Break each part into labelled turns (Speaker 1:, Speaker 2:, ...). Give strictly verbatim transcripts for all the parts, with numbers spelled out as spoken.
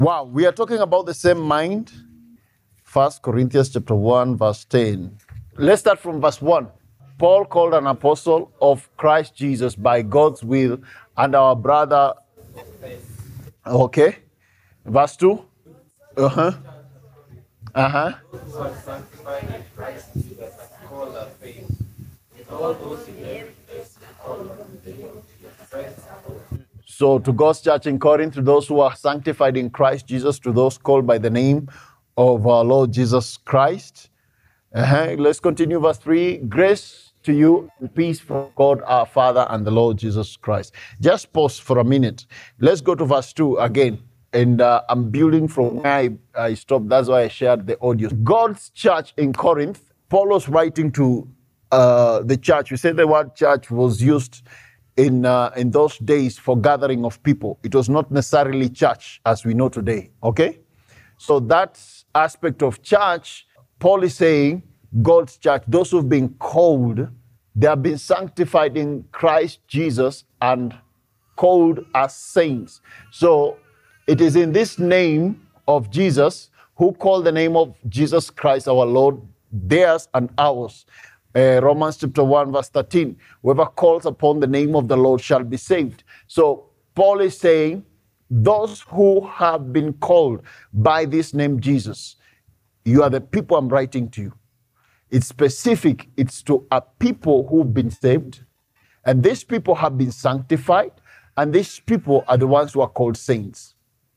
Speaker 1: Wow, we are talking about the same mind. First Corinthians chapter one, verse ten. Let's start from verse one. Paul, called an apostle of Christ Jesus by God's will, and our brother. Okay. Verse two. Uh-huh. Uh-huh. So to God's church in Corinth, to those who are sanctified in Christ Jesus, to those called by the name of our Lord Jesus Christ. Uh-huh. Let's continue verse three. Grace to you and peace from God our Father and the Lord Jesus Christ. Just pause for a minute. Let's go to verse two again. And uh, I'm building from where I, I stopped. That's why I shared the audio. God's church in Corinth, Paul was writing to uh, the church. We said the word church was used in uh, in those days for gathering of people. It was not necessarily church as we know today, okay? So that aspect of church, Paul is saying, God's church, those who've been called, they have been sanctified in Christ Jesus and called as saints. So it is in this name of Jesus, who called the name of Jesus Christ our Lord, theirs and ours. Uh, Romans chapter one, verse thirteen. Whoever calls upon the name of the Lord shall be saved. So Paul is saying, those who have been called by this name Jesus, you are the people I'm writing to you. It's specific. It's to a people who've been saved. And these people have been sanctified. And these people are the ones who are called saints.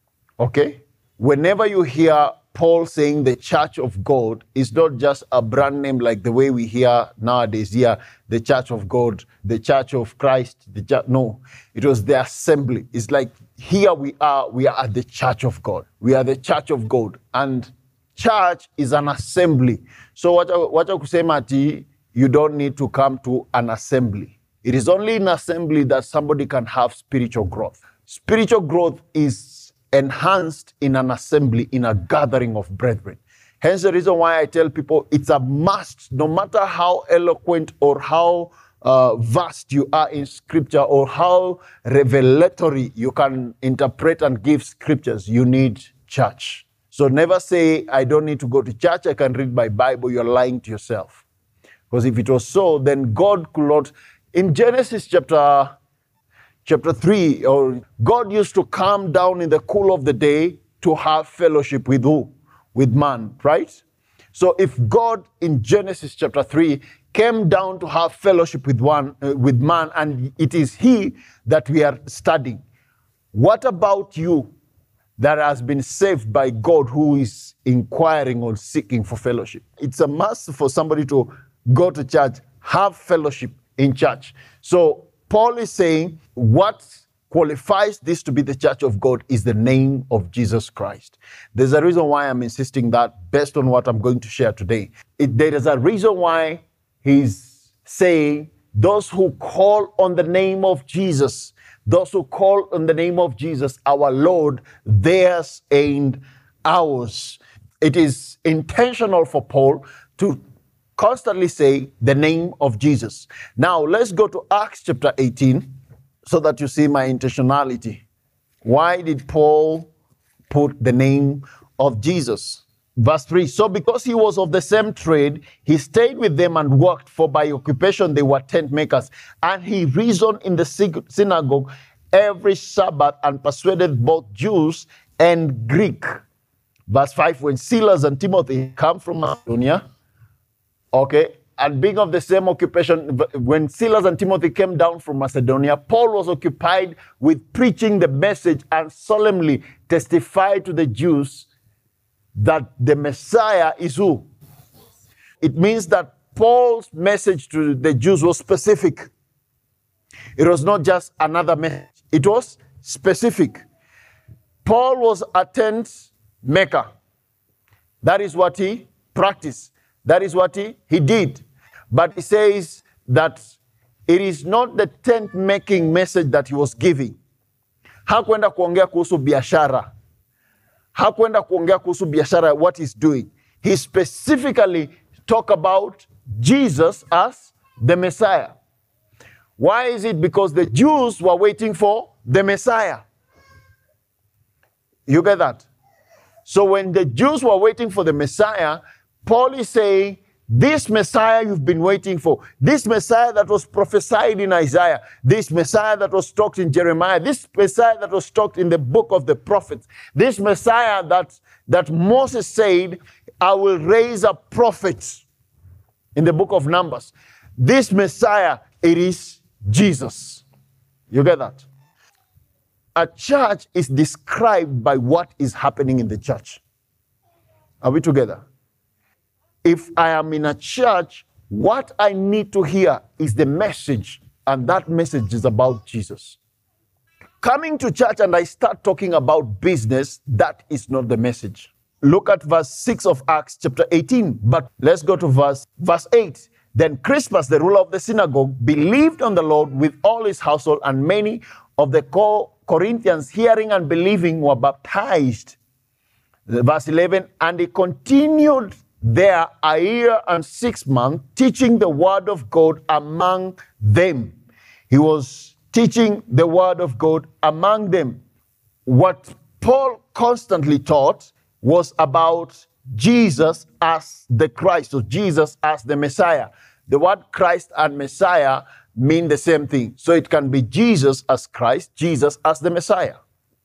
Speaker 1: Okay? Whenever you hear Paul saying the church of God, is not just a brand name like the way we hear nowadays here, the church of God, the church of Christ. The church, no, it was the assembly. It's like here we are, we are at the church of God. We are the church of God. And church is an assembly. So what I, what I could say, Mati, you don't need to come to an assembly. It is only in assembly that somebody can have spiritual growth. Spiritual growth is enhanced in an assembly, in a gathering of brethren. Hence the reason why I tell people it's a must, no matter how eloquent or how uh, vast you are in scripture or how revelatory you can interpret and give scriptures, you need church. So never say, I don't need to go to church, I can read my Bible. You're lying to yourself. Because if it was so, then God could not. In Genesis chapter Chapter three, or God used to come down in the cool of the day to have fellowship with who? With man, right? So if God in Genesis chapter three came down to have fellowship with one, uh, with man, and it is he that we are studying, what about you that has been saved by God who is inquiring or seeking for fellowship? It's a must for somebody to go to church, have fellowship in church. So Paul is saying what qualifies this to be the church of God is the name of Jesus Christ. There's a reason why I'm insisting that based on what I'm going to share today. It, there is a reason why he's saying those who call on the name of Jesus, those who call on the name of Jesus, our Lord, theirs and ours. It is intentional for Paul to constantly say the name of Jesus. Now, let's go to Acts chapter eighteen so that you see my intentionality. Why did Paul put the name of Jesus? Verse three, so because he was of the same trade, he stayed with them and worked, for by occupation they were tent makers. And he reasoned in the synagogue every Sabbath and persuaded both Jews and Greek. Verse five, when Silas and Timothy come from Macedonia, okay, and being of the same occupation, when Silas and Timothy came down from Macedonia, Paul was occupied with preaching the message and solemnly testified to the Jews that the Messiah is who? It means that Paul's message to the Jews was specific. It was not just another message. It was specific. Paul was a tent maker. That is what he practiced. That is what he, he did. But he says that it is not the tent making message that he was giving. Hakwenda kuongea kuhusu biashara. Hakwenda kuongea kuhusu biashara, what he's doing. He specifically talked about Jesus as the Messiah. Why is it? Because the Jews were waiting for the Messiah. You get that? So when the Jews were waiting for the Messiah, Paul is saying, this Messiah you've been waiting for, this Messiah that was prophesied in Isaiah, this Messiah that was talked in Jeremiah, this Messiah that was talked in the book of the prophets, this Messiah that, that Moses said, I will raise up prophets in the book of Numbers. This Messiah, it is Jesus. You get that? A church is described by what is happening in the church. Are we together? If I am in a church, what I need to hear is the message, and that message is about Jesus. Coming to church and I start talking about business, that is not the message. Look at verse six of Acts chapter eighteen, but let's go to verse, verse eight. Then Crispus, the ruler of the synagogue, believed on the Lord with all his household, and many of the Corinthians, hearing and believing, were baptized. Verse eleven, and he continued there a year and six months, teaching the word of God among them. He was teaching the word of God among them. What Paul constantly taught was about Jesus as the Christ, or Jesus as the Messiah. The word Christ and Messiah mean the same thing. So it can be Jesus as Christ, Jesus as the Messiah.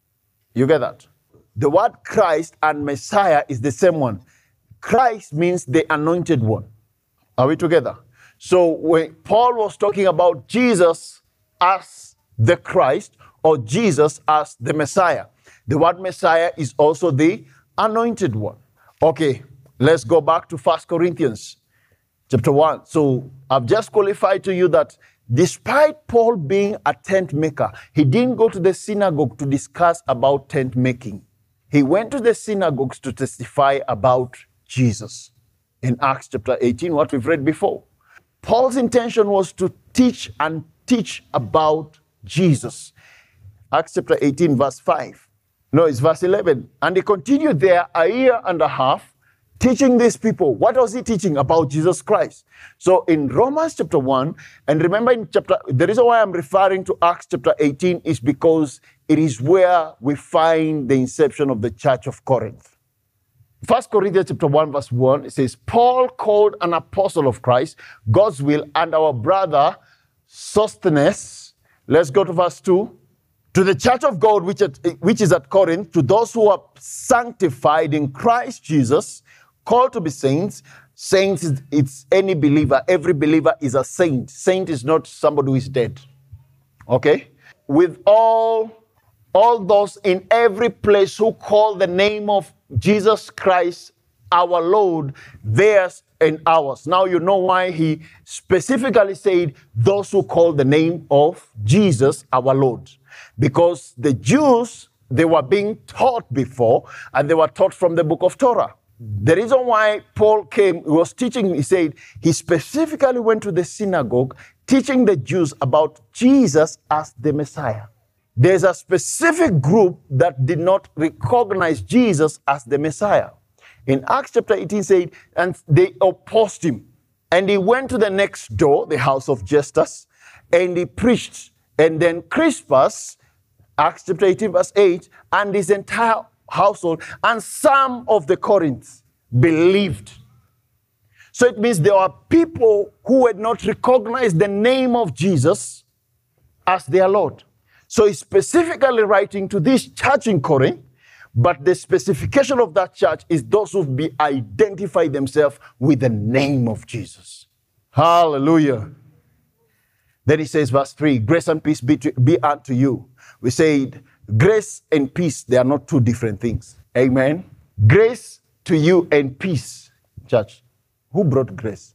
Speaker 1: You get that? The word Christ and Messiah is the same one. Christ means the anointed one. Are we together? So when Paul was talking about Jesus as the Christ, or Jesus as the Messiah, the word Messiah is also the anointed one. Okay, let's go back to First Corinthians chapter one. So I've just qualified to you that despite Paul being a tent maker, he didn't go to the synagogue to discuss about tent making. He went to the synagogues to testify about Jesus. In Acts chapter eighteen, what we've read before. Paul's intention was to teach and teach about Jesus. Acts chapter eighteen, verse five. No, it's verse eleven. And he continued there a year and a half, teaching these people. What was he teaching? About Jesus Christ. So in Romans chapter one, and remember in chapter, the reason why I'm referring to Acts chapter eighteen is because it is where we find the inception of the church of Corinth. First Corinthians chapter one, verse one, it says, Paul, called an apostle of Christ, God's will, and our brother Sosthenes. Let's go to verse two. To the church of God, which, at, which is at Corinth, to those who are sanctified in Christ Jesus, called to be saints. Saints, is, it's any believer. Every believer is a saint. Saint is not somebody who is dead. Okay? With all, all those in every place who call the name of Jesus Christ, our Lord, theirs and ours. Now you know why he specifically said those who call the name of Jesus, our Lord. Because the Jews, they were being taught before, and they were taught from the book of Torah. The reason why Paul came, he was teaching, he said, he specifically went to the synagogue, teaching the Jews about Jesus as the Messiah. There's a specific group that did not recognize Jesus as the Messiah. In Acts chapter eighteen said, and they opposed him. And he went to the next door, the house of Justus, and he preached. And then Crispus, Acts chapter eighteen verse eight, and his entire household, and some of the Corinthians believed. So it means there are people who had not recognized the name of Jesus as their Lord. So he's specifically writing to this church in Corinth, but the specification of that church is those who be identify themselves with the name of Jesus. Hallelujah. Then he says, verse three, grace and peace be, to, be unto you. We said, grace and peace, they are not two different things. Amen. Grace to you and peace. Church, who brought grace?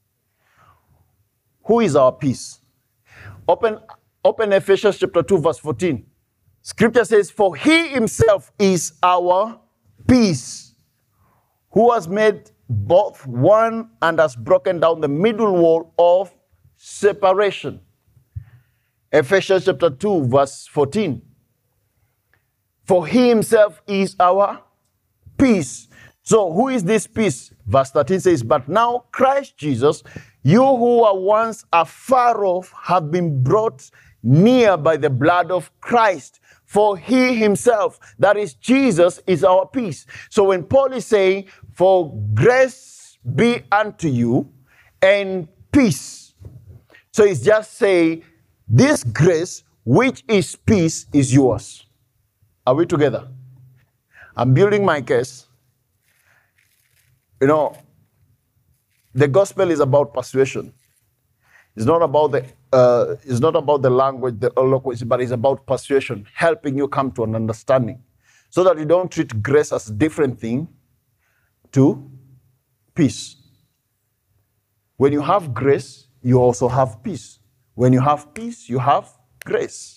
Speaker 1: Who is our peace? Open, open Ephesians chapter two, verse fourteen. Scripture says, for he himself is our peace, who has made both one and has broken down the middle wall of separation. Ephesians chapter two, verse fourteen. For he himself is our peace. So who is this peace? Verse thirteen says, but now Christ Jesus, you who were once afar off have been brought near by the blood of Christ. For he himself, that is Jesus, is our peace. So when Paul is saying, for grace be unto you and peace. So it's just saying, this grace, which is peace, is yours. Are we together? I'm building my case. You know, the gospel is about persuasion. It's not about the uh, it's not about the language, the eloquence, but it's about persuasion, helping you come to an understanding, so that you don't treat grace as a different thing to peace. When you have grace, you also have peace. When you have peace, you have grace.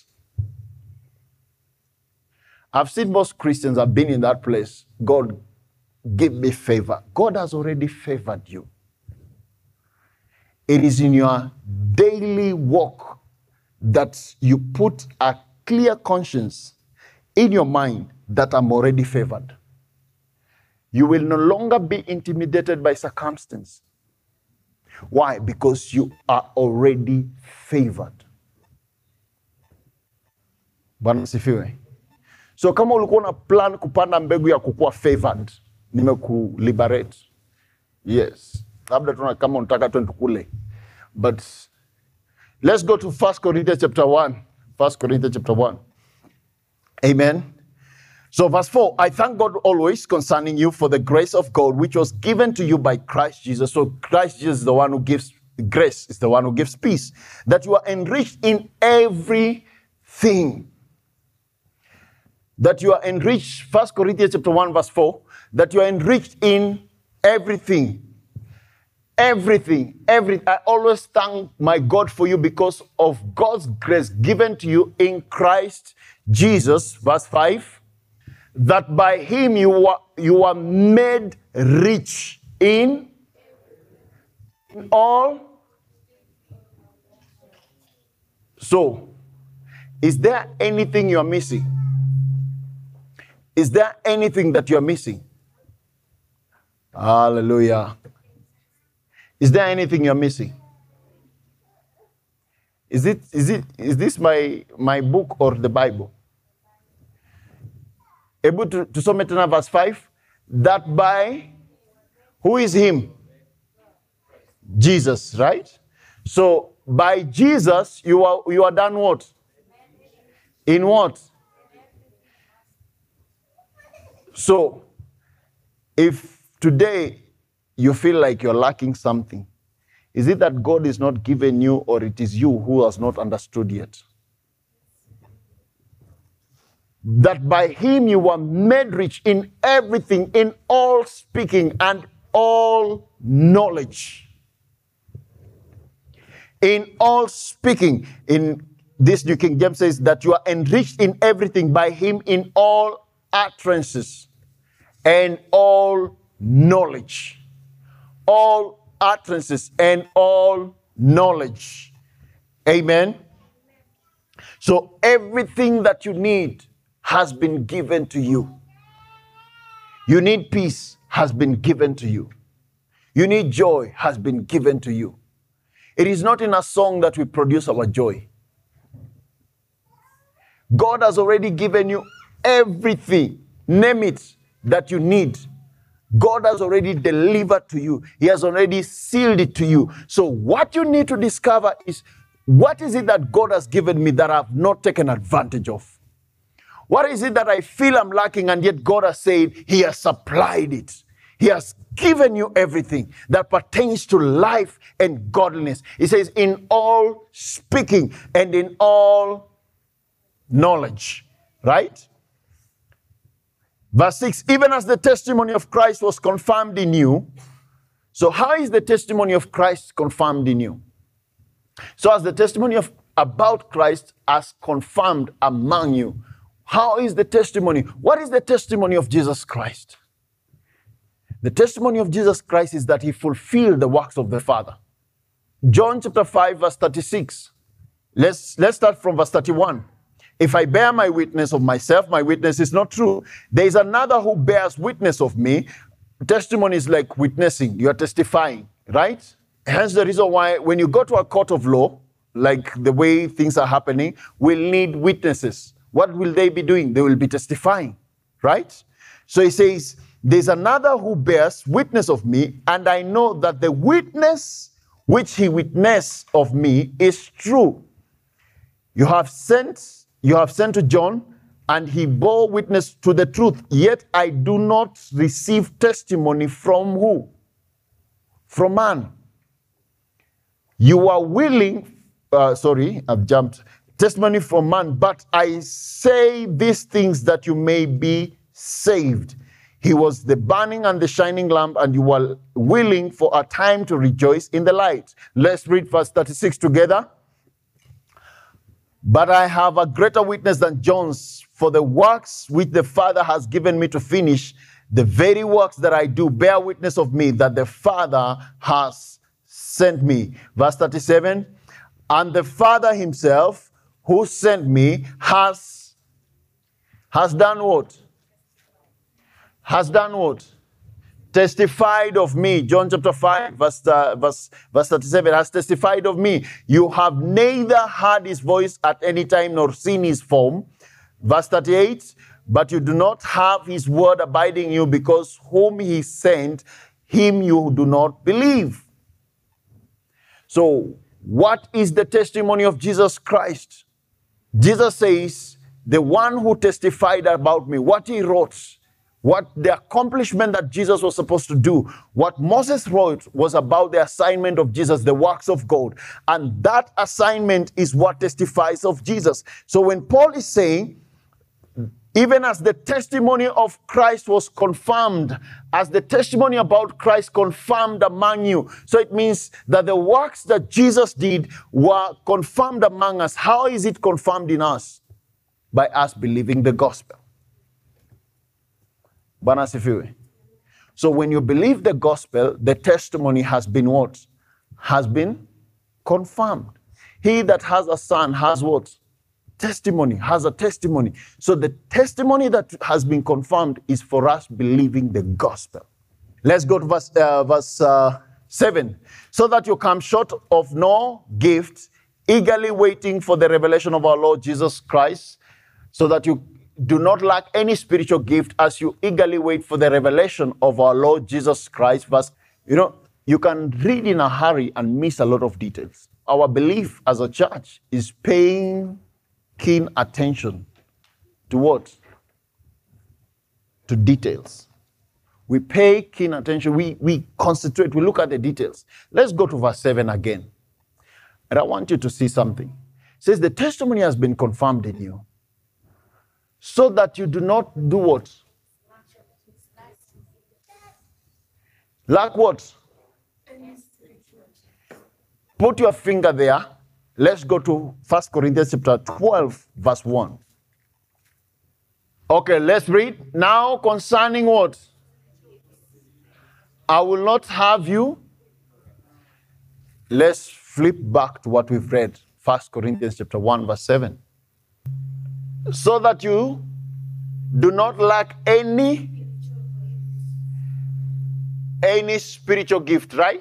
Speaker 1: I've seen most Christians have been in that place. God, give me favor. God has already favored you. It is in your daily walk that you put a clear conscience in your mind that I'm already favored. You will no longer be intimidated by circumstance. Why? Because you are already favored. Bwana sifiwe. So kama ulikuwa na plan kupanda mbegu ya kukua favored, nimekuliberate. Yes. Labda tuna kama unataka twende kule. But let's go to First Corinthians chapter one. First Corinthians chapter one. Amen. So verse four, I thank God always concerning you for the grace of God which was given to you by Christ Jesus. So Christ Jesus is the one who gives grace, is the one who gives peace. That you are enriched in everything. That you are enriched, First Corinthians chapter one verse four, that you are enriched in everything. Everything, everything. I always thank my God for you because of God's grace given to you in Christ Jesus, verse five, that by him you are, you are made rich in all. So, is there anything you are missing? Is there anything that you are missing? Hallelujah. Is there anything you're missing? Is it is it is this my my book or the Bible? Able to, to some tena verse five, that by who is him? Jesus, right? So by Jesus you are you are done what? In what? So if today you feel like you're lacking something, is it that God is not giving you, or it is you who has not understood yet? That by him you were made rich in everything, in all speaking and all knowledge. In all speaking, in this New King James says that you are enriched in everything by him in all utterances and all knowledge. All utterances and all knowledge. Amen. So everything that you need has been given to you. You need peace, has been given to you. You need joy, has been given to you. It is not in a song that we produce our joy. God has already given you everything, name it, that you need. God has already delivered to you. He has already sealed it to you. So what you need to discover is, what is it that God has given me that I have not taken advantage of? What is it that I feel I'm lacking, and yet God has said he has supplied it? He has given you everything that pertains to life and godliness. He says, in all speaking and in all knowledge. Right? Verse six, even as the testimony of Christ was confirmed in you. So how is the testimony of Christ confirmed in you? So as the testimony of about Christ as confirmed among you, how is the testimony? What is the testimony of Jesus Christ? The testimony of Jesus Christ is that he fulfilled the works of the Father. John chapter five, verse thirty-six. Let's, let's start from verse thirty-one. If I bear my witness of myself, my witness is not true. There is another who bears witness of me. Testimony is like witnessing. You are testifying, right? Hence the reason why when you go to a court of law, like the way things are happening, we'll need witnesses. what will they be doing? They will be testifying, right? So he says, there's another who bears witness of me, and I know that the witness which he witnessed of me is true. You have sent, you have sent to John, and he bore witness to the truth. Yet I do not receive testimony from who? From man. You are willing, uh, sorry, I've jumped. Testimony from man, but I say these things that you may be saved. He was the burning and the shining lamp, and you were willing for a time to rejoice in the light. Let's read verse thirty-six together. But I have a greater witness than John's, for the works which the Father has given me to finish, the very works that I do bear witness of me, that the Father has sent me. Verse thirty-seven, and the Father himself who sent me has, has done what? Has done what? Testified of me. John chapter five, verse, uh, verse, verse thirty-seven, has testified of me. You have neither heard his voice at any time nor seen his form. Verse thirty-eight, but you do not have his word abiding in you, because whom he sent, him you do not believe. So, what is the testimony of Jesus Christ? Jesus says, the one who testified about me, what he wrote, what the accomplishment that Jesus was supposed to do, what Moses wrote was about the assignment of Jesus, the works of God. And that assignment is what testifies of Jesus. So when Paul is saying, even as the testimony of Christ was confirmed, as the testimony about Christ confirmed among you. So it means that the works that Jesus did were confirmed among us. How is it confirmed in us? By us believing the gospel. Bwana asifiwe. So when you believe the gospel, the testimony has been what? Has been confirmed. He that has a son has what? Testimony, has a testimony. So the testimony that has been confirmed is for us believing the gospel. Let's go to verse, uh, verse uh, seven. So that you come short of no gift, eagerly waiting for the revelation of our Lord Jesus Christ, so that you do not lack any spiritual gift as you eagerly wait for the revelation of our Lord Jesus Christ. Verse, you know, you can read in a hurry and miss a lot of details. Our belief as a church is paying keen attention to what? To details. We pay keen attention. We, we concentrate. We look at the details. Let's go to verse seven again. And I want you to see something. It says, the testimony has been confirmed in you, so that you do not do what? Lack what? Put your finger there. Let's go to First Corinthians chapter twelve, verse one. Okay, let's read. Now concerning what? I will not have you. Let's flip back to what we've read. First Corinthians chapter one, verse seven. So that you do not lack any, any spiritual gift, right?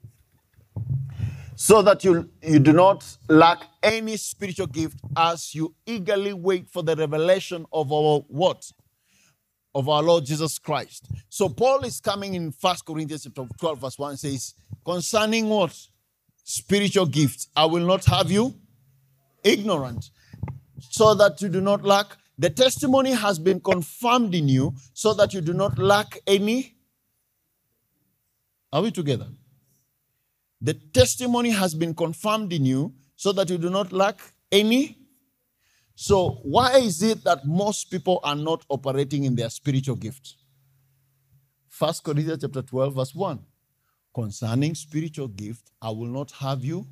Speaker 1: So that you, you do not lack any spiritual gift as you eagerly wait for the revelation of our what? Of our Lord Jesus Christ. So Paul is coming in First Corinthians chapter twelve, verse one, says, concerning what? Spiritual gifts. I will not have you ignorant, so that you do not lack. The testimony has been confirmed in you, so that you do not lack any. Are we together? The testimony has been confirmed in you, so that you do not lack any. So why is it that most people are not operating in their spiritual gift? First Corinthians chapter twelve, verse one. Concerning spiritual gift, I will not have you.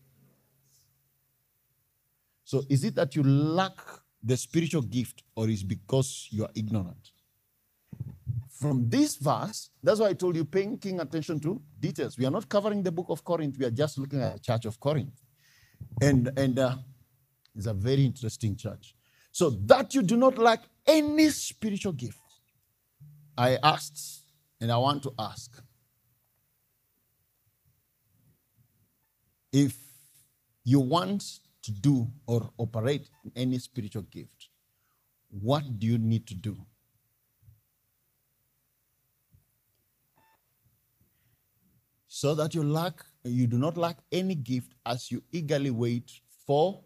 Speaker 1: So is it that you lack the spiritual gift, or is it because you are ignorant? From this verse, that's why I told you, paying keen attention to details. We are not covering the book of Corinth. We are just looking at the church of Corinth. And, and uh, it's a very interesting church. So that you do not lack any spiritual gift. I asked, and I want to ask, if you want to do or operate in any spiritual gift, what do you need to do? So that you lack, you do not lack any gift as you eagerly wait for.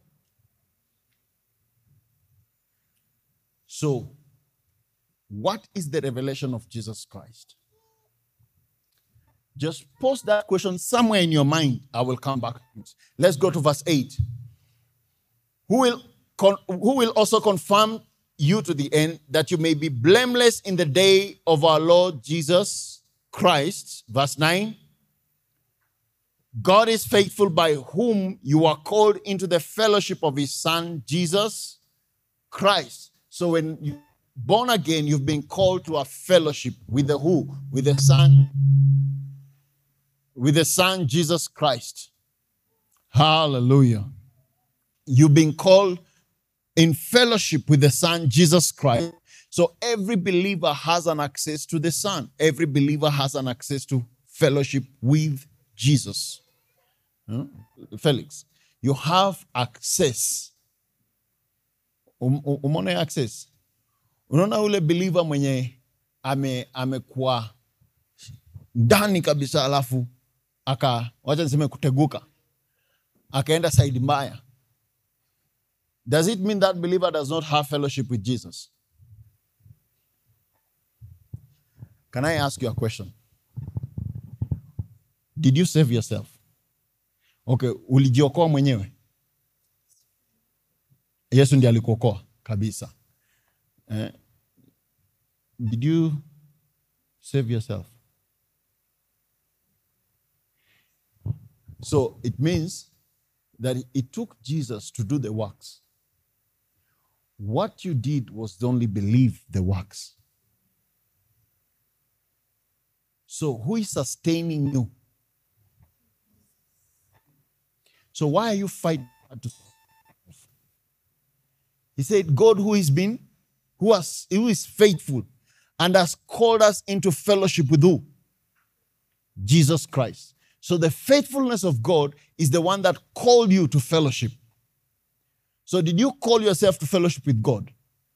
Speaker 1: So, what is the revelation of Jesus Christ? Just post that question somewhere in your mind. I will come back. Let's go to verse eight. Who will, con- who will also confirm you to the end, that you may be blameless in the day of our Lord Jesus Christ. Verse nine. God is faithful, by whom you are called into the fellowship of his Son, Jesus Christ. So when you're born again, you've been called to a fellowship with the who? With the Son. With the Son, Jesus Christ. Hallelujah. You've been called in fellowship with the Son, Jesus Christ. So every believer has an access to the Son. Every believer has an access to fellowship with Jesus. Huh? Felix, you have access. Um, um, umone access. Unaona ule believer mwenye ame amekuwa ndani kabisa, alafu aka wacha niseme kuteguka, akaenda side mbaya. Does it mean that believer does not have fellowship with Jesus? Can I ask you a question? Did you save yourself? Okay, ulijiokoa mwenyewe? Yesu ndiye alikuokoa kabisa. Eh? Did you save yourself? So it means that it took Jesus to do the works. What you did was only believe the works. So who is sustaining you? So why are you fighting? He said, God who has been, who, has, who is faithful and has called us into fellowship with who? Jesus Christ. So the faithfulness of God is the one that called you to fellowship. So did you call yourself to fellowship with God?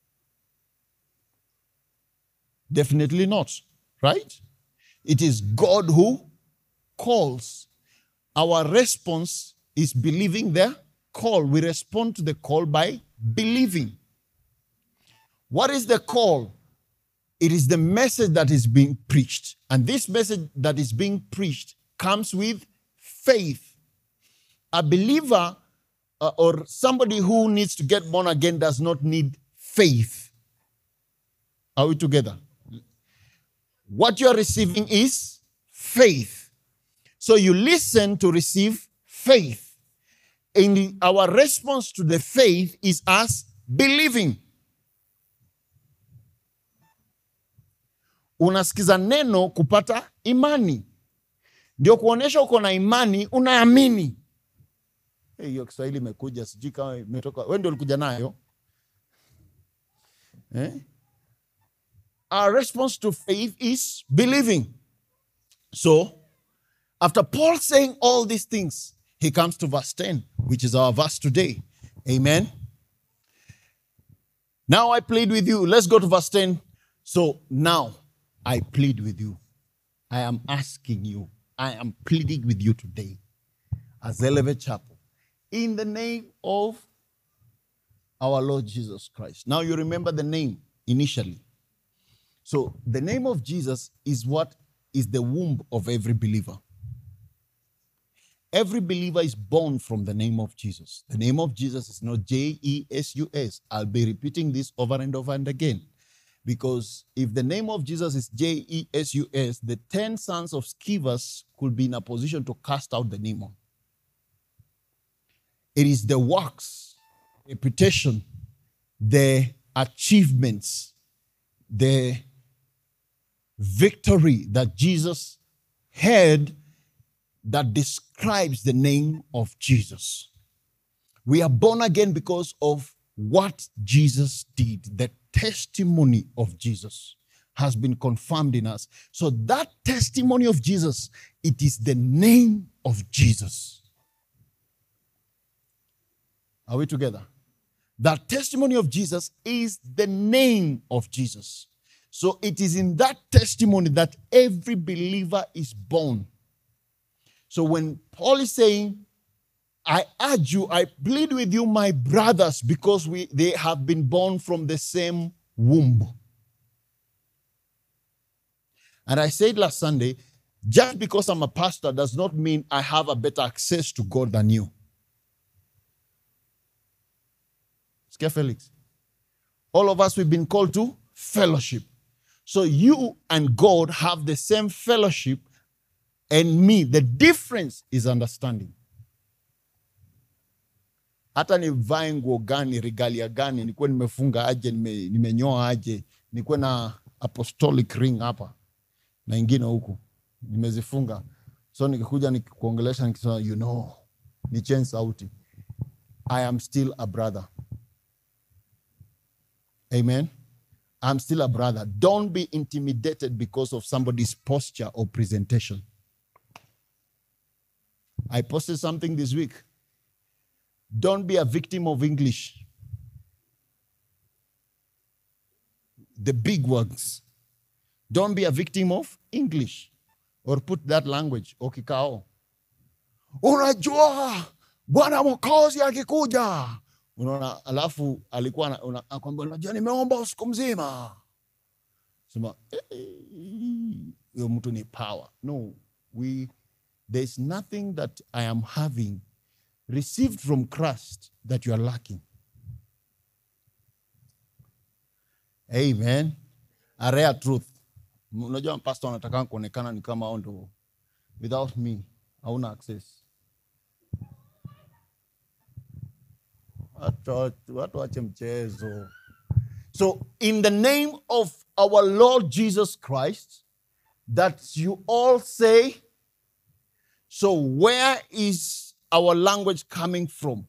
Speaker 1: Definitely not, right? It is God who calls. Our response is believing the call. We respond to the call by believing. What is the call? It is the message that is being preached. And this message that is being preached comes with faith. A believer uh, or somebody who needs to get born again does not need faith. Are we together? What you are receiving is faith. So you listen to receive faith. And our response to the faith is us believing. Unasikiza neno kupata imani. Ndio kuonesha uko na imani, unaamini. Hey, hiyo Kiswahili imekuja, sijui kama imetoka. Wewe ndio ulikuja nayo. Eh? Our response to faith is believing. So, after Paul saying all these things, he comes to verse ten, which is our verse today. Amen. Now I plead with you. Let's go to verse ten. So now I plead with you. I am asking you. I am pleading with you today as Elevate Chapel in the name of our Lord Jesus Christ. Now you remember the name initially. So the name of Jesus is what is the womb of every believer. Every believer is born from the name of Jesus. The name of Jesus is not J E S U S. I'll be repeating this over and over and again. Because if the name of Jesus is J E S U S, the ten sons of Scevas could be in a position to cast out the demon. It is the works, reputation, the achievements, the victory that Jesus had that describes the name of Jesus. We are born again because of what Jesus did. The testimony of Jesus has been confirmed in us. So that testimony of Jesus, it is the name of Jesus. Are we together? That testimony of Jesus is the name of Jesus. So it is in that testimony that every believer is born. So when Paul is saying, I urge you, I plead with you, my brothers, because we they have been born from the same womb. And I said last Sunday, just because I'm a pastor does not mean I have a better access to God than you. Scare Felix. All of us, we've been called to fellowship. So you and God have the same fellowship, and me. The difference is understanding. Hata nivae nguo gani, regalia gani, nikuwe nimefunga aje, nimenyoa aje, nikuwe na apostolic ring hapa, na ingine huku, nimezifunga. So nikikuja nikikuongelesha nikisema, you know, ni change sauti. I am still a brother. Amen. I'm still a brother. Don't be intimidated because of somebody's posture or presentation. I posted something this week. Don't be a victim of English. The big words. Don't be a victim of English. Or put that language, okikao. Unajua, Bwana Mwokozi akikuja. Unaona, alafu alikuwa anakwambia, unajua nimeomba usiku mzima. Sema, hiyo mtu ni power. No, we, there's nothing that I am having received from Christ that you are lacking. Amen. A rare truth. Unajua pastor anataka kuonekana ni kama ndo, without me hauna access. Watu wache mchezo. So in the name of our Lord Jesus Christ, that you all say, so where is our language coming from?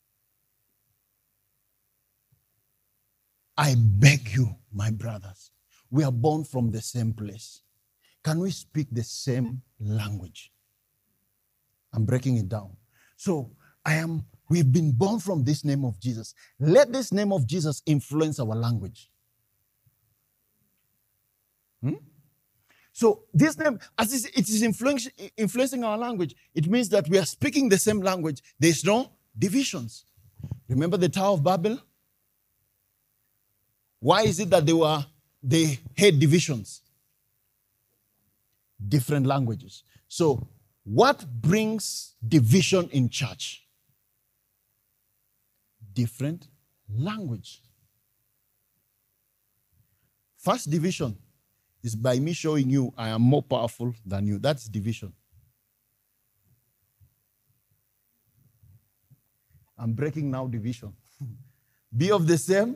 Speaker 1: I beg you, my brothers, we are born from the same place. Can we speak the same language? I'm breaking it down. So I am, we've been born from this name of Jesus. Let this name of Jesus influence our language. Hmm? So this name, as it is influencing, influencing our language, it means that we are speaking the same language. There's no divisions. Remember the Tower of Babel? Why is it that they were they had divisions? Different languages. So what brings division in church? Different language. First division is by me showing you I am more powerful than you. That's division. I'm breaking now division. Be of the same,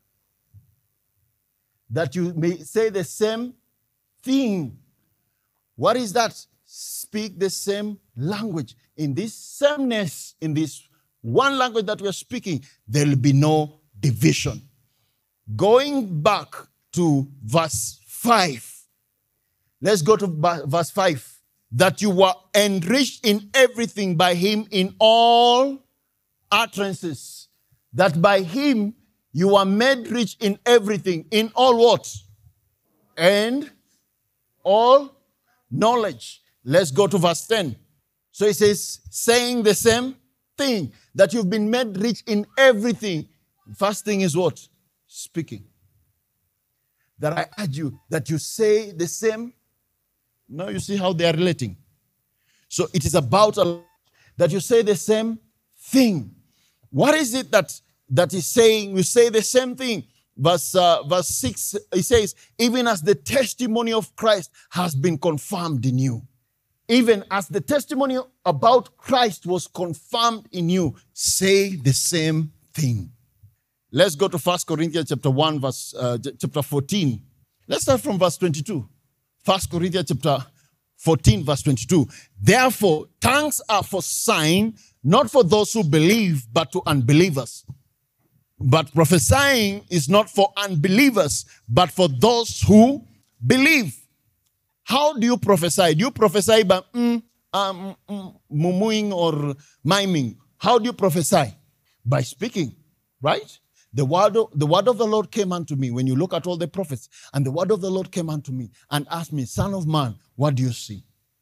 Speaker 1: that you may say the same thing. What is that? Speak the same language. In this sameness, in this one language that we are speaking, there will be no division. Going back to verse five. Let's go to verse five. That you were enriched in everything by him in all utterances. That by him you are made rich in everything. In all what? And all knowledge. Let's go to verse ten. So it says, saying the same thing. That you've been made rich in everything. First thing is what? Speaking. That I urge you that you say the same. Now you see how they are relating. So it is about a, that you say the same thing. What is it that that is saying? We say the same thing. Verse, uh, verse six, it says, even as the testimony of Christ has been confirmed in you. Even as the testimony about Christ was confirmed in you, say the same thing. Let's go to First Corinthians chapter one, verse uh, chapter fourteen. Let's start from verse twenty-two. First Corinthians chapter fourteen, verse twenty-two. Therefore, tongues are for sign, not for those who believe, but to unbelievers. But prophesying is not for unbelievers, but for those who believe. How do you prophesy? Do you prophesy by mm, um, mm, mumuing or miming? How do you prophesy? By speaking, right?
Speaker 2: The word, of, the word of the Lord came unto me. When you look at all the prophets, and the word of the Lord came unto me and asked me, Son of man, what do you see?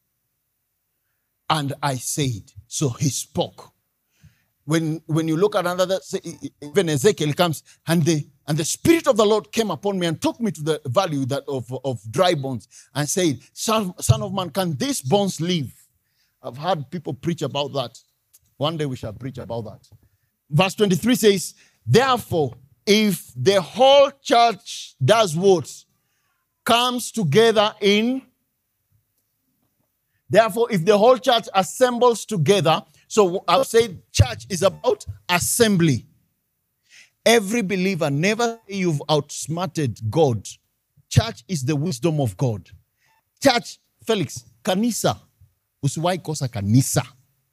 Speaker 2: And I said, so he spoke. When, when you look at another, even Ezekiel comes, and the, and the Spirit of the Lord came upon me and took me to the valley that of, of dry bones and said, son, son of man, can these bones live? I've heard people preach about that. One day we shall preach about that. Verse twenty-three says, therefore, if the whole church does what? Comes together in, therefore, if the whole church assembles together, so I'll say church is about assembly. Every believer, never say you've outsmarted God. Church is the wisdom of God. Church, Felix, kanisa. Usiwahi kosa kanisa.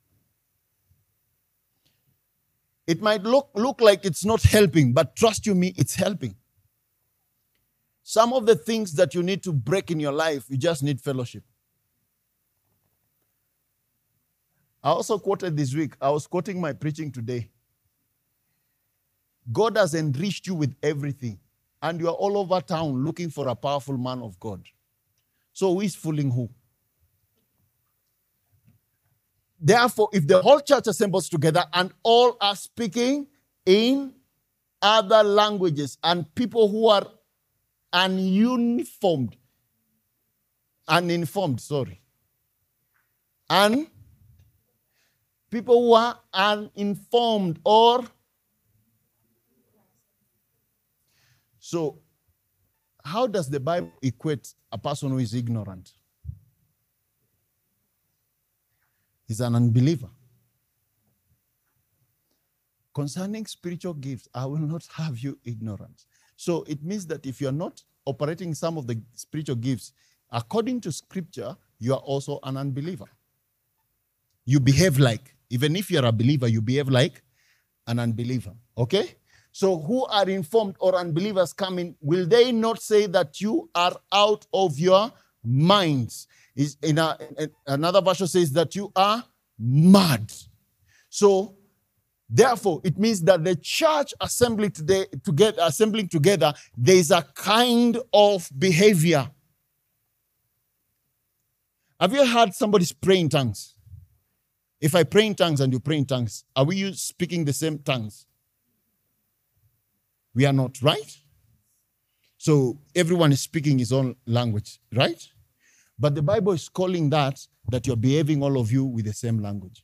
Speaker 2: It might look, look like it's not helping, but trust you me, it's helping. Some of the things that you need to break in your life, you just need fellowship. I also quoted this week. I was quoting my preaching today. God has enriched you with everything, and you are all over town looking for a powerful man of God. So who is fooling who? Therefore, if the whole church assembles together and all are speaking in other languages, and people who are ununiformed, uninformed, sorry, and people who are uninformed or so how does the Bible equate a person who is ignorant? He's an unbeliever. Concerning spiritual gifts, I will not have you ignorant. So it means that if you're not operating some of the spiritual gifts, according to scripture, you are also an unbeliever. You behave like, even if you're a believer, you behave like an unbeliever. Okay? So who are informed or unbelievers coming, will they not say that you are out of your minds? Is in, a, in another version says that you are mad. So therefore, it means that the church assembly today, together, assembling together, there is a kind of behavior. Have you heard somebody pray in tongues? If I pray in tongues and you pray in tongues, are we speaking the same tongues? We are not, right? So everyone is speaking his own language, right? But the Bible is calling that, that you're behaving all of you with the same language.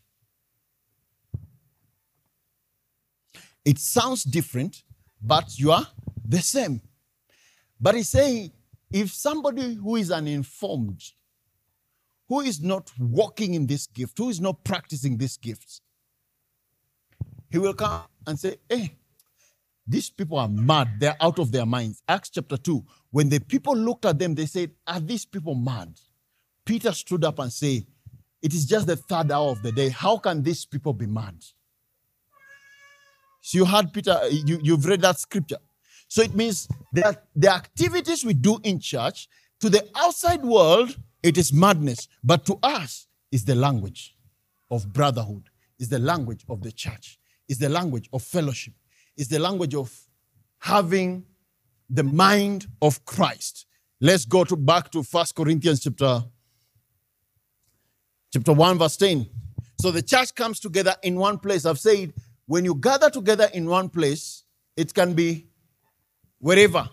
Speaker 2: It sounds different, but you are the same. But he's saying, if somebody who is uninformed, who is not walking in this gift, who is not practicing this gift, he will come and say, hey, these people are mad. They're out of their minds. Acts chapter two, when the people looked at them, they said, are these people mad? Peter stood up and said, it is just the third hour of the day. How can these people be mad? So you heard Peter, you, you've read that scripture. So it means that the activities we do in church, to the outside world, it is madness. But to us, it's the language of brotherhood. It's the language of the church. It's the language of fellowship. It's the language of having the mind of Christ. Let's go to back to First Corinthians chapter, chapter one, verse ten. So the church comes together in one place. I've said, when you gather together in one place, it can be wherever.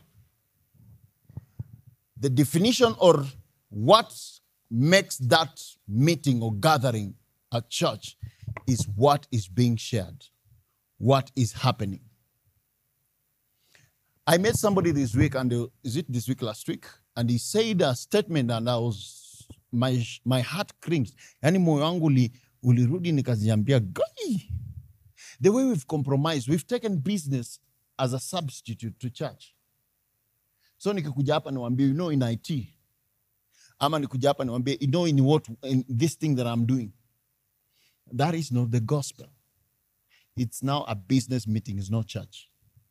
Speaker 2: The definition or what makes that meeting or gathering at church is what is being shared, what is happening. I met somebody this week, and uh, is it this week, last week? And he said a statement, and I was, my my heart cringed. Yani moyo wangu ulirudi nikaziambia, guy, the way we've compromised, we've taken business as a substitute to church. So nikikuja hapa niwaambie, you know, in I T, ama nikuja hapa niwaambie, you know, in what, in this thing that I'm doing. That is not the gospel. It's now a business meeting, it's not church.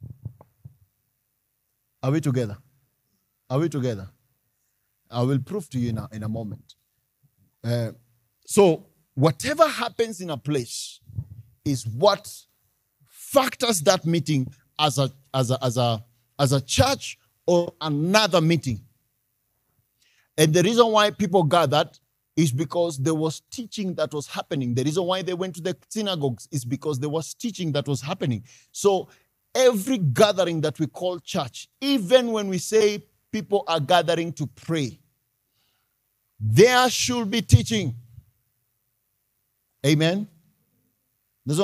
Speaker 2: Are we together? Are we together? I will prove to you in a, in a moment. Uh, so, whatever happens in a place is what factors that meeting as a, as a, as a, as a church or another meeting. And the reason why people gathered is because there was teaching that was happening. The reason why they went to the synagogues is because there was teaching that was happening. So every gathering that we call church, even when we say people are gathering to pray, there should be teaching. Amen. In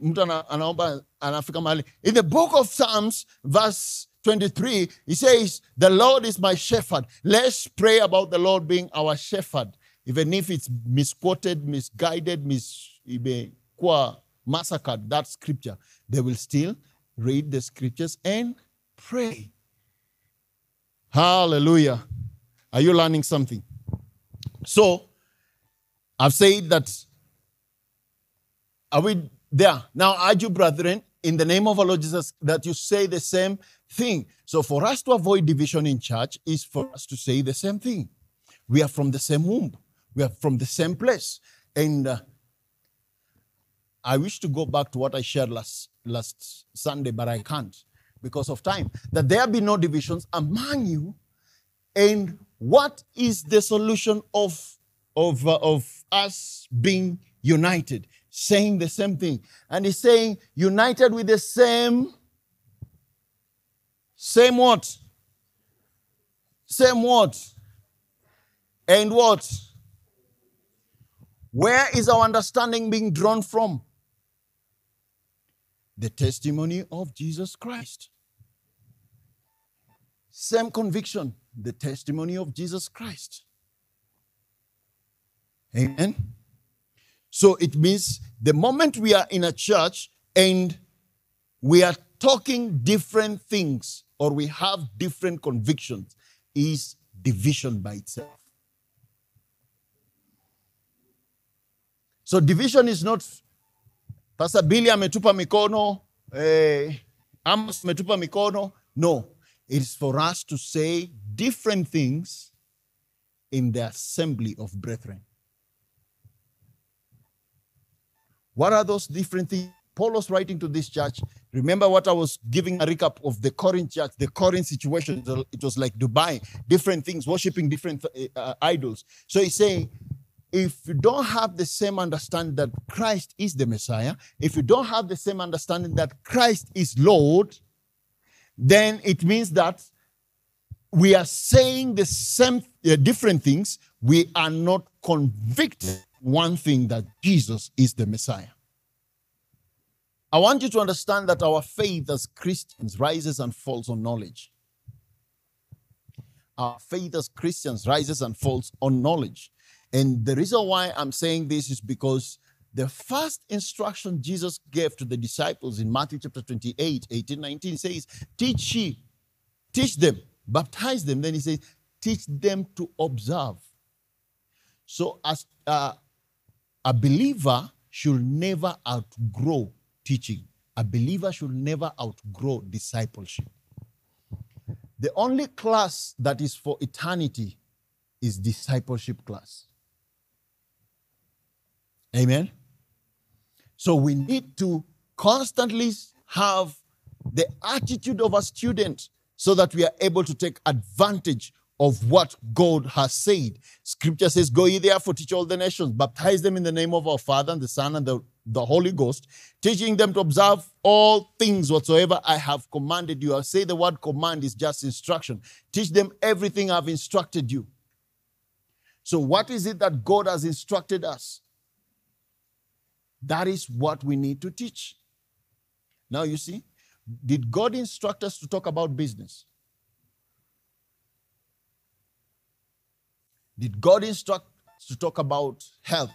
Speaker 2: the book of Psalms, verse twenty-three, he says, the Lord is my shepherd. Let's pray about the Lord being our shepherd. Even if it's misquoted, misguided, mis massacred, that scripture, they will still read the scriptures and pray. Hallelujah. Are you learning something? So, I've said that, are we there? Now, I urge you, brethren, in the name of our Lord Jesus, that you say the same thing. So, for us to avoid division in church is for us to say the same thing. We are from the same womb. We are from the same place. And uh, I wish to go back to what I shared last, last Sunday, but I can't because of time. That there be no divisions among you. And what is the solution of, of, uh, of us being united? Saying the same thing. And he's saying, united with the same, same what? Same what? And what? Where is our understanding being drawn from? The testimony of Jesus Christ. Same conviction, the testimony of Jesus Christ. Amen. So it means the moment we are in a church and we are talking different things or we have different convictions, is division by itself. So division is not Pastor Billy ametupa mikono, eh, Amos ametupa mikono. No, it is for us to say different things in the assembly of brethren. What are those different things? Paul was writing to this church. Remember what I was giving a recap of the Corinth church, the Corinth situation. It was like Dubai, different things, worshiping different uh, idols. So he's saying, if you don't have the same understanding that Christ is the Messiah, if you don't have the same understanding that Christ is Lord, then it means that we are saying the same, uh, different things. We are not convicted one thing, that Jesus is the Messiah. I want you to understand that our faith as Christians rises and falls on knowledge. Our faith as Christians rises and falls on knowledge. And the reason why I'm saying this is because the first instruction Jesus gave to the disciples in Matthew chapter twenty-eight, eighteen, nineteen says, teach ye, teach them, baptize them. Then he says, teach them to observe. So as uh, a believer should never outgrow teaching. A believer should never outgrow discipleship. The only class that is for eternity is discipleship class. Amen? So we need to constantly have the attitude of a student so that we are able to take advantage of what God has said. Scripture says, go ye therefore, teach all the nations, baptize them in the name of our Father and the Son and the, the Holy Ghost, teaching them to observe all things whatsoever I have commanded you. I say the word command is just instruction. Teach them everything I've instructed you. So what is it that God has instructed us? That is what we need to teach. Now you see, did God instruct us to talk about business? Did God instruct us to talk about health?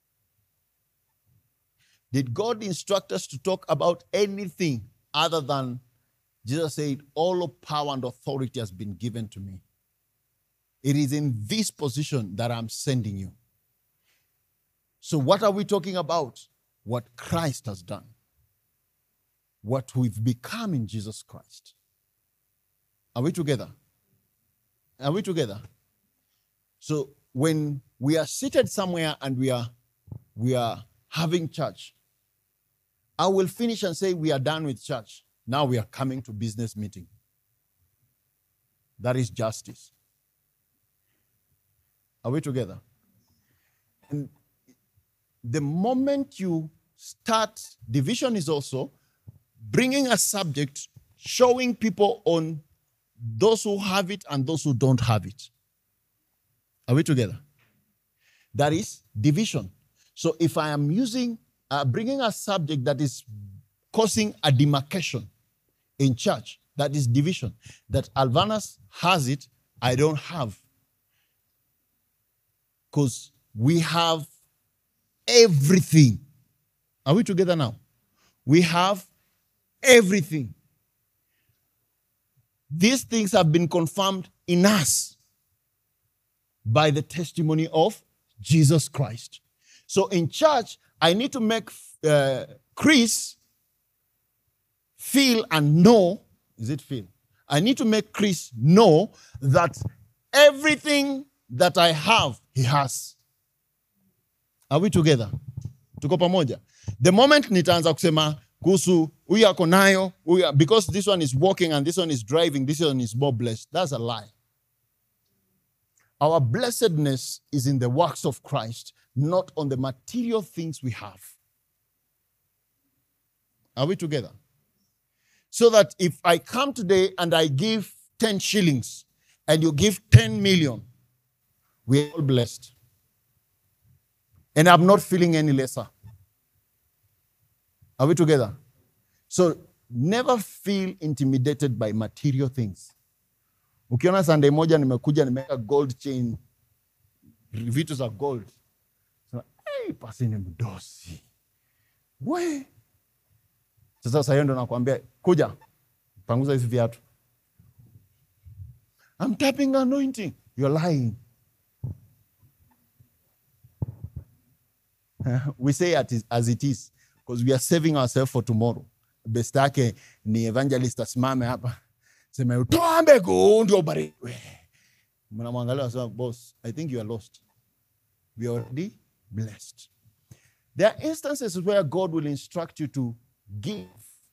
Speaker 2: Did God instruct us to talk about anything other than Jesus said, all of power and authority has been given to me? It is in this position that I'm sending you. So what are we talking about? What Christ has done. What we've become in Jesus Christ. Are we together? Are we together? So when we are seated somewhere and we are, we are having church, I will finish and say we are done with church. Now we are coming to business meeting. That is justice. Are we together? And the moment you start, division is also bringing a subject, showing people on those who have it and those who don't have it. Are we together? That is division. So if I am using, uh, bringing a subject that is causing a demarcation in church, that is division. That Alvanas has it, I don't have. Because we have everything. Are we together now? We have everything. These things have been confirmed in us by the testimony of Jesus Christ. So in church, I need to make uh, Chris feel and know, is it feel? I need to make Chris know that everything that I have, he has. Are we together? Tuko pamoja? The moment nitaanza kusema kuhusu huyu ako nayo, because this one is walking and this one is driving, this one is more blessed, that's a lie. Our blessedness is in the works of Christ, not on the material things we have. Are we together? So that if I come today and I give ten shillings and you give ten million, we're all blessed. And I'm not feeling any lesser. Are we together? So never feel intimidated by material things. Ukiona Sunday moja nimekuja nimeweka gold chain, vitu za gold. So, hey, pasi ni mdosi. We. Sasa sasa ndo nakwambia, kuja, panguza hizi viatu. I'm tapping anointing. You're lying. We say it as it is, because we are saving ourselves for tomorrow. Best yake ni evangelist asimame hapa. Sema utoa mbegu ndio barikiwe. Mnamwangalia wasema, boss, I think you are lost. We are already blessed. There are instances where God will instruct you to give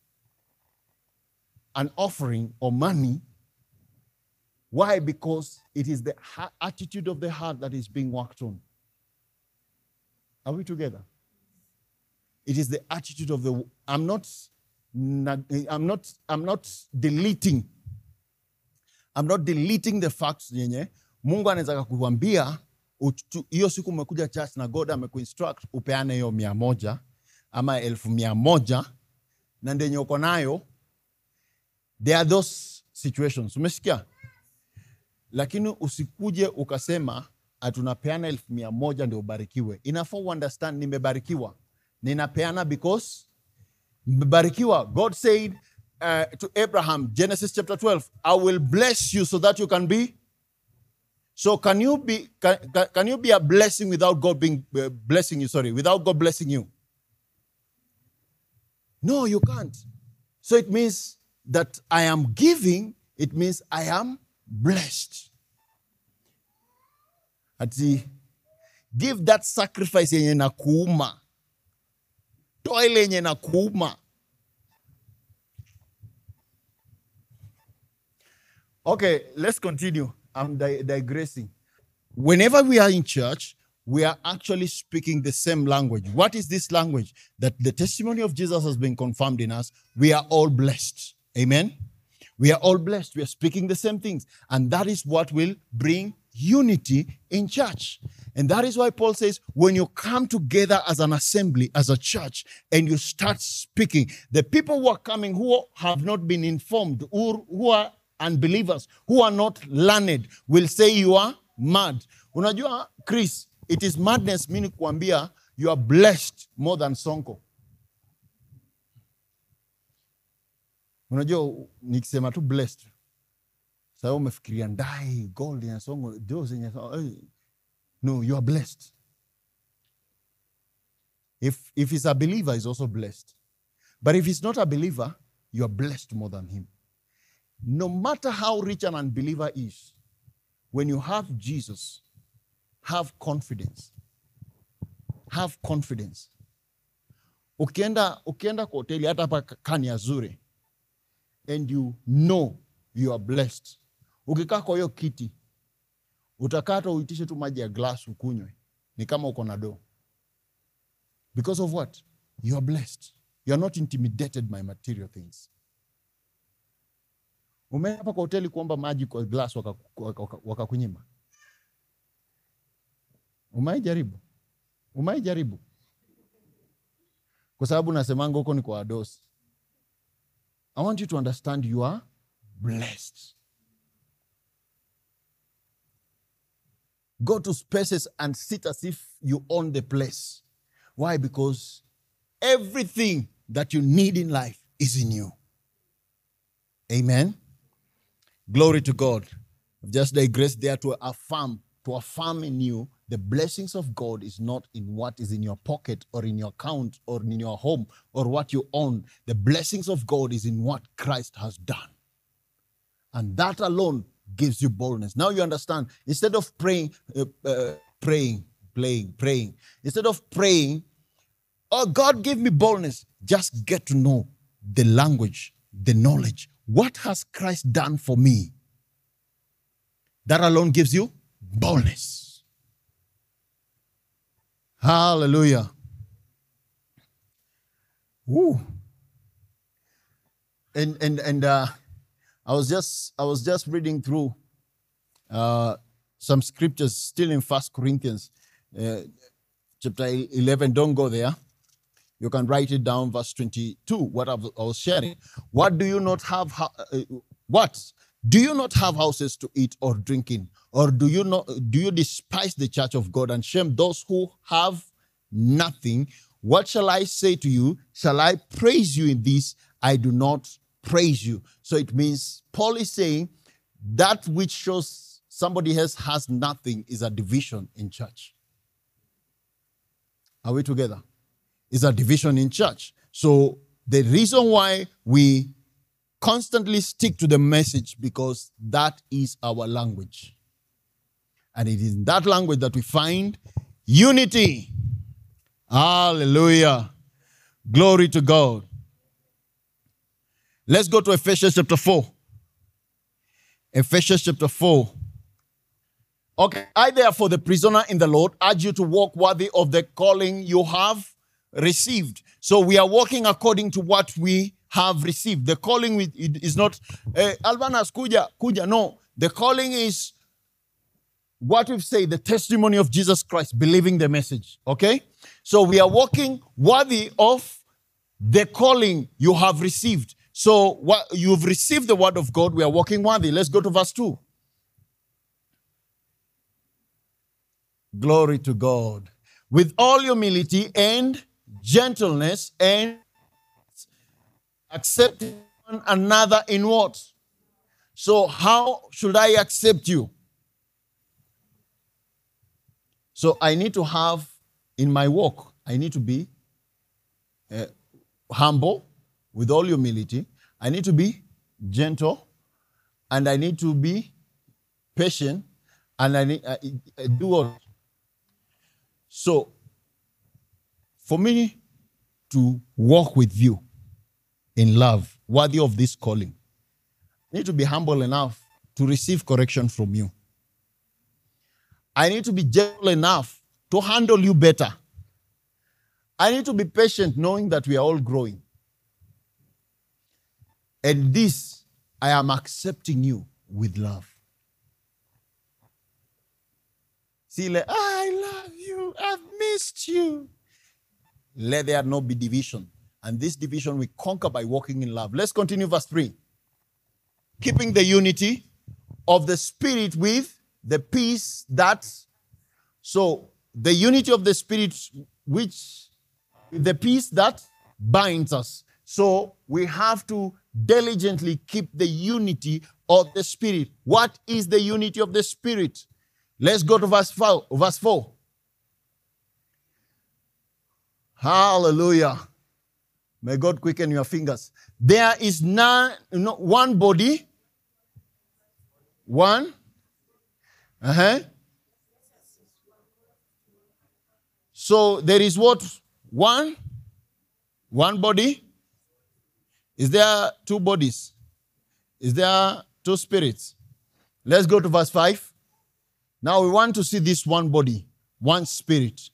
Speaker 2: an offering or money. Why? Because it is the attitude of the heart that is being worked on. Are we together? It is the attitude of the, I'm not, I'm not, I'm not deleting. I'm not deleting the facts yenye. Mungu anaweza kukuambia, hiyo siku umekuja church na God amekuinstruct upeane hiyo mia moja ama elfu mia moja na ndenye uko nayo. There are those situations. Umesikia? Lakini usikuje ukasema atunapeana elfu mia moja ndio ubarikiwe. Inafaa understand nimebarikiwa. Ninapeana because nimebarikiwa. God said uh, to Abraham, Genesis chapter twelve, I will bless you so that you can be. So can you be can, can you be a blessing without God being uh, blessing you, sorry, without God blessing you? No, you can't. So it means that I am giving, it means I am blessed. Ati, give that sacrifice yenye na kuuma. Toile yenye na kuuma. Okay, let's continue. I'm di- digressing. Whenever we are in church, we are actually speaking the same language. What is this language? That the testimony of Jesus has been confirmed in us. We are all blessed. Amen? We are all blessed. We are speaking the same things. And that is what will bring unity in church. And that is why Paul says, when you come together as an assembly, as a church, and you start speaking, the people who are coming who have not been informed, who, who are unbelievers, who are not learned, will say you are mad. Unajua, Chris, it is madness meaning kuambia you are blessed more than Sonko. Unajua, nikisema tu blessed. Sasa umefikiria ndai, gold na Sonko, those zenye no, you are blessed. If if he's a believer, he's also blessed. But if he's not a believer, you are blessed more than him. No matter how rich an unbeliever is, when you have Jesus, have confidence. Have confidence. Ukienda, ukienda kwa hoteli hata hapa Kani Azuri, and you know you are blessed. Ukikaa kwa hiyo kiti, utakata uitishe tu maji ya glass ukunywe. Ni kama uko na do. Because of what? You are blessed. You are not intimidated by material things. Umeenda hapa kwa hoteli kuomba maji kwa glass wakakunyima. Waka, waka Umai jaribu. Umai jaribu. Kwa sababu nasemanga huko ni kwa adosi. I want you to understand you are blessed. Go to spaces and sit as if you own the place. Why? Because everything that you need in life is in you. Amen. Glory to God. I've just digressed there to affirm, to affirm in you the blessings of God is not in what is in your pocket or in your account or in your home or what you own. The blessings of God is in what Christ has done. And that alone gives you boldness. Now you understand. Instead of praying, uh, uh, praying, playing, praying. Instead of praying, oh, God, give me boldness. Just get to know the language, the knowledge. What has Christ done for me? That alone gives you boldness. Hallelujah. Woo. And and and uh, I was just I was just reading through uh, some scriptures still in First Corinthians uh, chapter eleven. Don't go there. You can write it down, verse twenty-two. What I was sharing. What do you not have? Uh, what do you not have houses to eat or drink in? Or do you not, do you despise the church of God and shame those who have nothing? What shall I say to you? Shall I praise you in this? I do not praise you. So it means Paul is saying that which shows somebody else has nothing is a division in church. Are we together? It's a division in church. So the reason why we constantly stick to the message, because that is our language. And it is in that language that we find unity. Hallelujah. Glory to God. Let's go to Ephesians chapter four. Ephesians chapter four. Okay. I, therefore, the prisoner in the Lord, urge you to walk worthy of the calling you have received. So we are walking according to what we have received. The calling is not, eh, Alvanas, kuja, kuja. No. The calling is what we've said, the testimony of Jesus Christ, believing the message. Okay? So we are walking worthy of the calling you have received. So what you've received the word of God, we are walking worthy. Let's go to verse two. Glory to God. With all humility and gentleness and accepting one another in what? So how should I accept you? So I need to have, in my walk, I need to be uh, humble, with all humility. I need to be gentle, and I need to be patient, and I need uh, uh, do what? So, for me to walk with you in love, worthy of this calling, I need to be humble enough to receive correction from you. I need to be gentle enough to handle you better. I need to be patient knowing that we are all growing. And this, I am accepting you with love. See, like, I love you. I've missed you. Let there not be division. And this division we conquer by walking in love. Let's continue verse three. Keeping the unity of the Spirit with the peace that, so the unity of the Spirit, which, the peace that binds us. So we have to diligently keep the unity of the Spirit. What is the unity of the Spirit? Let's go to verse four. Verse four. Hallelujah. May God quicken your fingers. There is none, no, one body. One. Uh-huh. So there is what? One? One body? Is there two bodies? Is there two spirits? Let's go to verse five. Now we want to see this one body, one spirit,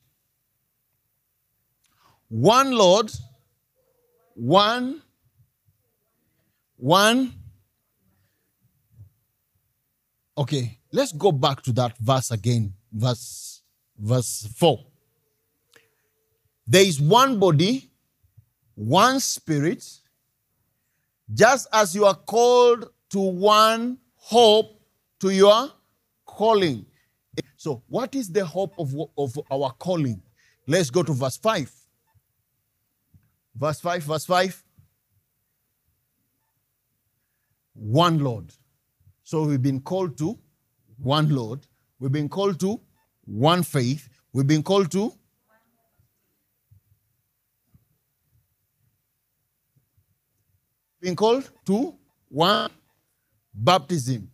Speaker 2: one Lord, one, one. Okay, let's go back to that verse again, verse, verse four. There is one body, one spirit, just as you are called to one hope to your calling. So, what is the hope of, of our calling? Let's go to verse five. Verse five, verse five. One Lord. So, we've been called to one Lord. We've been called to one faith. We've been called to been called to one baptism.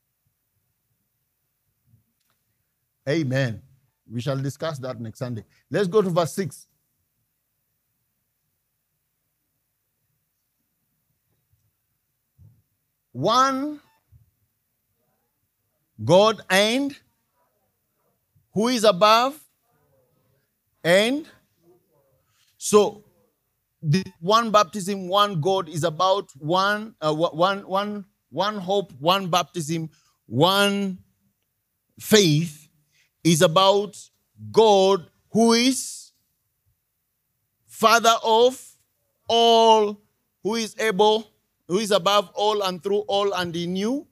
Speaker 2: Amen. We shall discuss that next Sunday. Let's go to verse six. One God and who is above and so the one baptism, one God is about one, uh, one, one, one hope, one baptism, one faith is about God who is Father of all, who is able, who is above all and through all and in you.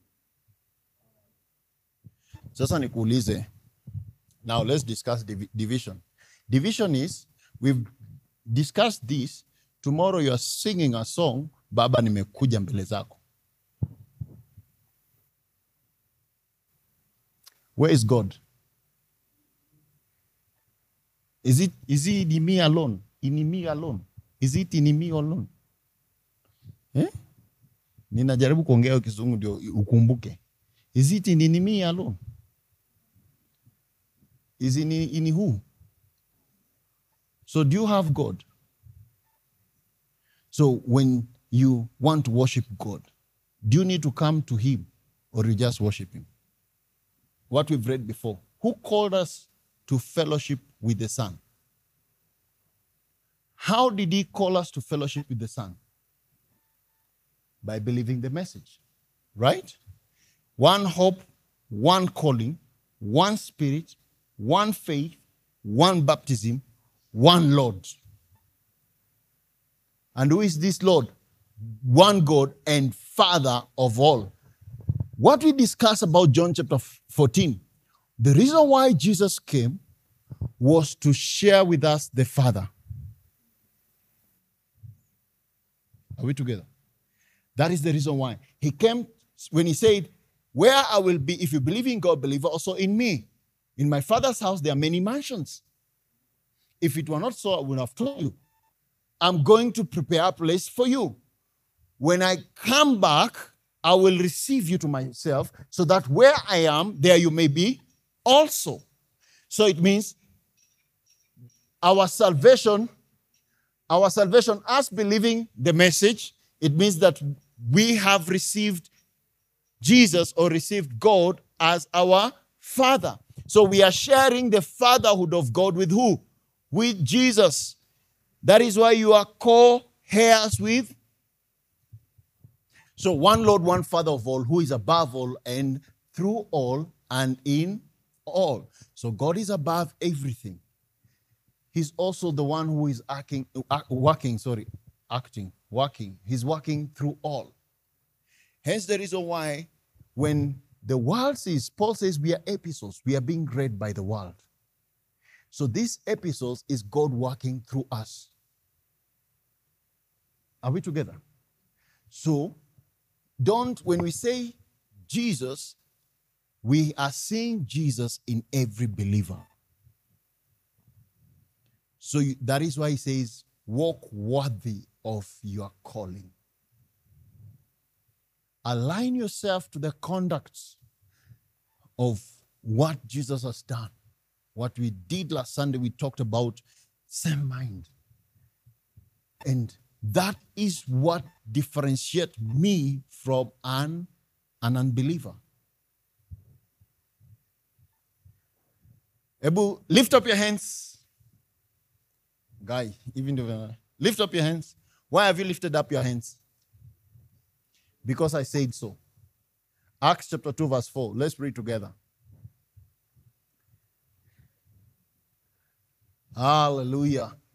Speaker 2: Sasa nikuulize. Now let's discuss div- division. Division is, we've discussed this. Tomorrow you are singing a song, Baba nimekuja mbele zako. Where is God? Is it is it in me alone? In me alone? Is it in me alone? Eh? Ninajaribu kuongea Kizungu ndio ukumbuke. Is it in me alone? Is it in, in who? So do you have God? So when you want to worship God, do you need to come to him or you just worship him? What we've read before. Who called us to fellowship with the Son? How did he call us to fellowship with the Son? By believing the message, right? One hope, one calling, one spirit, one faith, one baptism, one Lord. And who is this Lord? One God and Father of all. What we discussed about John chapter fourteen, the reason why Jesus came was to share with us the Father. Are we together? That is the reason why. He came when he said, where I will be, if you believe in God, believe also in me. In my Father's house, there are many mansions. If it were not so, I would have told you. I'm going to prepare a place for you. When I come back, I will receive you to myself, so that where I am, there you may be also. So it means our salvation, our salvation, us believing the message, it means that we have received Jesus or received God as our Father. So we are sharing the fatherhood of God with who? With Jesus. That is why you are co-heirs with. So one Lord, one Father of all, who is above all and through all and in all. So God is above everything. He's also the one who is acting, working, sorry, acting, working. He's working through all. Hence the reason why when the world sees, Paul says we are epistles, we are being read by the world. So these epistles is God working through us. Are we together? So don't, when we say Jesus, we are seeing Jesus in every believer. So you, that is why he says, walk worthy of your calling. Align yourself to the conduct of what Jesus has done. What we did last Sunday, we talked about same mind. And That is what differentiates me from an, an unbeliever. Ebu, lift up your hands. Guy, even though, lift up your hands. Why have you lifted up your hands? Because I said so. Acts chapter two, verse four. Let's read together. Hallelujah.